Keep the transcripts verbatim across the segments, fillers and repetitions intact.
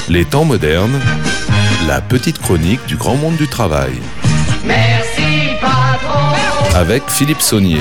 Les temps modernes, la petite chronique du grand monde du travail. Merci patron. Avec Philippe Saunier.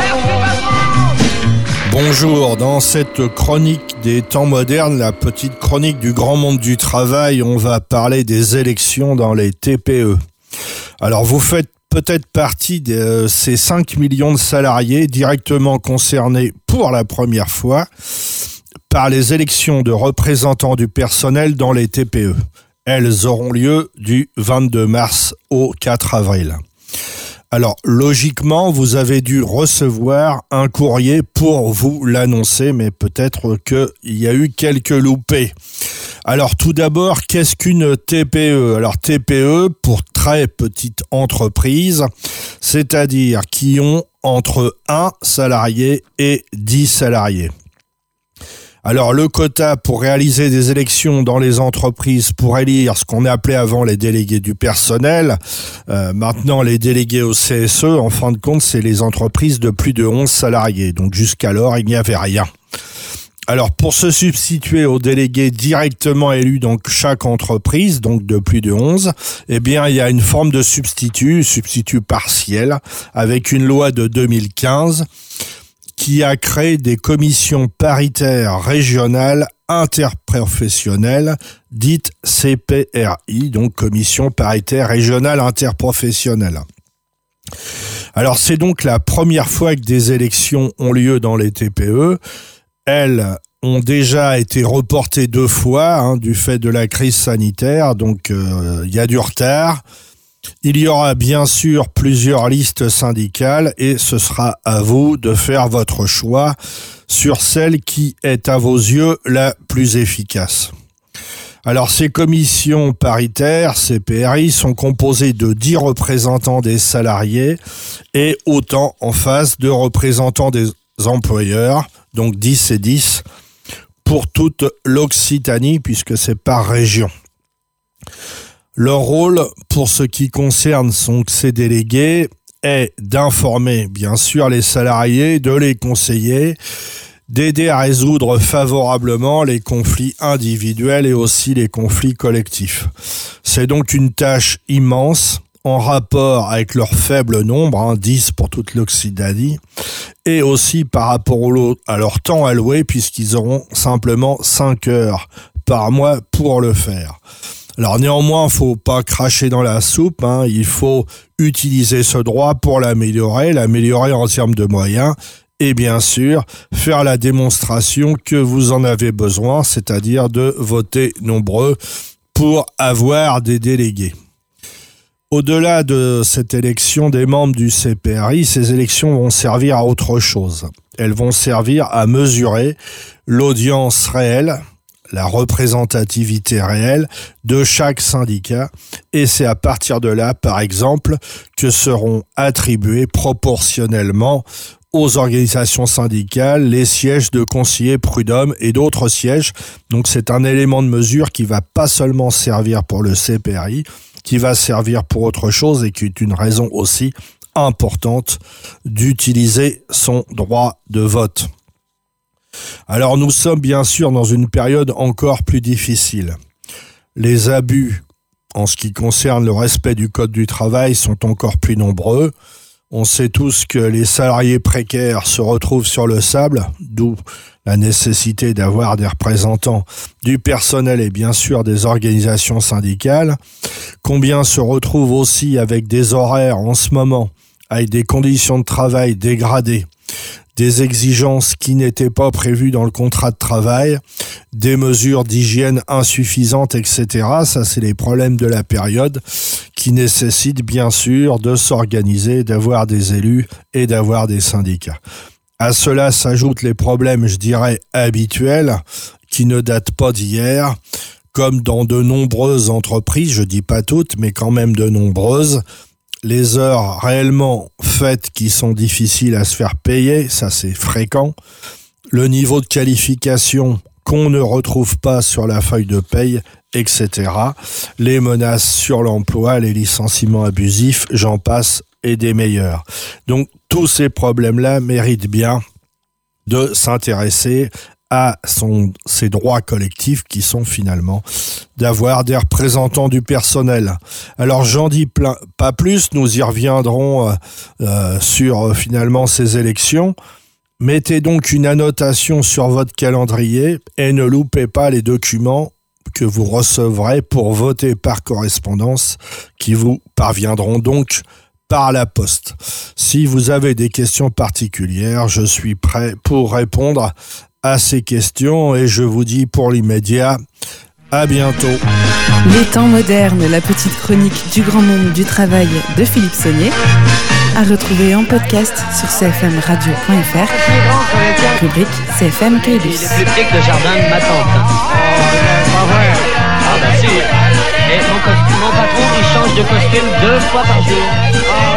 Bonjour, dans cette chronique des temps modernes, la petite chronique du grand monde du travail, on va parler des élections dans les T P E. Alors vous faites peut-être partie de ces cinq millions de salariés directement concernés pour la première fois par les élections de représentants du personnel dans les T P E. Elles auront lieu du vingt-deux mars au quatre avril. Alors, logiquement, vous avez dû recevoir un courrier pour vous l'annoncer, mais peut-être qu'il y a eu quelques loupés. Alors, tout d'abord, qu'est-ce qu'une T P E ? Alors, T P E, pour très petite entreprise, c'est-à-dire qui ont entre un salarié et dix salariés. Alors, le quota pour réaliser des élections dans les entreprises pour élire ce qu'on appelait avant les délégués du personnel, euh, maintenant les délégués au C S E, en fin de compte, c'est les entreprises de plus de onze salariés. Donc, jusqu'alors, il n'y avait rien. Alors, pour se substituer aux délégués directement élus dans chaque entreprise, donc de plus de onze, eh bien, il y a une forme de substitut, substitut partiel, avec une loi de deux mille quinze, qui a créé des commissions paritaires régionales interprofessionnelles, dites C P R I, donc commission paritaire régionale interprofessionnelle. Alors c'est donc la première fois que des élections ont lieu dans les T P E. Elles ont déjà été reportées deux fois hein, du fait de la crise sanitaire, donc euh, il y a du retard. Il y aura bien sûr plusieurs listes syndicales et ce sera à vous de faire votre choix sur celle qui est à vos yeux la plus efficace. Alors ces commissions paritaires, C P R I, sont composées de dix représentants des salariés et autant en face de représentants des employeurs, donc dix et dix, pour toute l'Occitanie puisque c'est par région. Leur rôle, pour ce qui concerne son, ces délégués, est d'informer, bien sûr, les salariés, de les conseiller, d'aider à résoudre favorablement les conflits individuels et aussi les conflits collectifs. C'est donc une tâche immense, en rapport avec leur faible nombre, hein, dix pour toute l'Occitanie, et aussi par rapport au, à leur temps alloué, puisqu'ils auront simplement cinq heures par mois pour le faire. Alors néanmoins, il ne faut pas cracher dans la soupe, hein. Il faut utiliser ce droit pour l'améliorer, l'améliorer en termes de moyens et bien sûr faire la démonstration que vous en avez besoin, c'est-à-dire de voter nombreux pour avoir des délégués. Au-delà de cette élection des membres du C P R I, ces élections vont servir à autre chose. Elles vont servir à mesurer l'audience réelle, la représentativité réelle de chaque syndicat et c'est à partir de là, par exemple, que seront attribués proportionnellement aux organisations syndicales les sièges de conseillers prud'hommes et d'autres sièges. Donc c'est un élément de mesure qui va pas seulement servir pour le C P R I, qui va servir pour autre chose et qui est une raison aussi importante d'utiliser son droit de vote. Alors nous sommes bien sûr dans une période encore plus difficile. Les abus en ce qui concerne le respect du code du travail sont encore plus nombreux. On sait tous que les salariés précaires se retrouvent sur le sable, d'où la nécessité d'avoir des représentants du personnel et bien sûr des organisations syndicales. Combien se retrouvent aussi avec des horaires en ce moment, avec des conditions de travail dégradées, des exigences qui n'étaient pas prévues dans le contrat de travail, des mesures d'hygiène insuffisantes, et cetera. Ça, c'est les problèmes de la période qui nécessitent bien sûr de s'organiser, d'avoir des élus et d'avoir des syndicats. À cela s'ajoutent les problèmes, je dirais, habituels, qui ne datent pas d'hier, comme dans de nombreuses entreprises, je dis pas toutes, mais quand même de nombreuses, les heures réellement faites qui sont difficiles à se faire payer, ça c'est fréquent. Le niveau de qualification qu'on ne retrouve pas sur la feuille de paye, et cetera. Les menaces sur l'emploi, les licenciements abusifs, j'en passe, et des meilleurs. Donc tous ces problèmes-là méritent bien de s'intéresser à son, ses droits collectifs qui sont finalement d'avoir des représentants du personnel. Alors j'en dis plein, pas plus, nous y reviendrons euh, euh, sur euh, finalement ces élections. Mettez donc une annotation sur votre calendrier et ne loupez pas les documents que vous recevrez pour voter par correspondance, qui vous parviendront donc par la poste. Si vous avez des questions particulières, je suis prêt pour répondre à ces questions et je vous dis pour l'immédiat, à bientôt. Les temps modernes, la petite chronique du grand monde du travail de Philippe Saunier, à retrouver en podcast sur c f m radio point f r, rubrique C F M Caylus. Il est plus petit que le jardin de ma tante. Pas vrai. Ah bah si. Et mon, cos- mon patron, il change de costume deux fois par jour. Ah,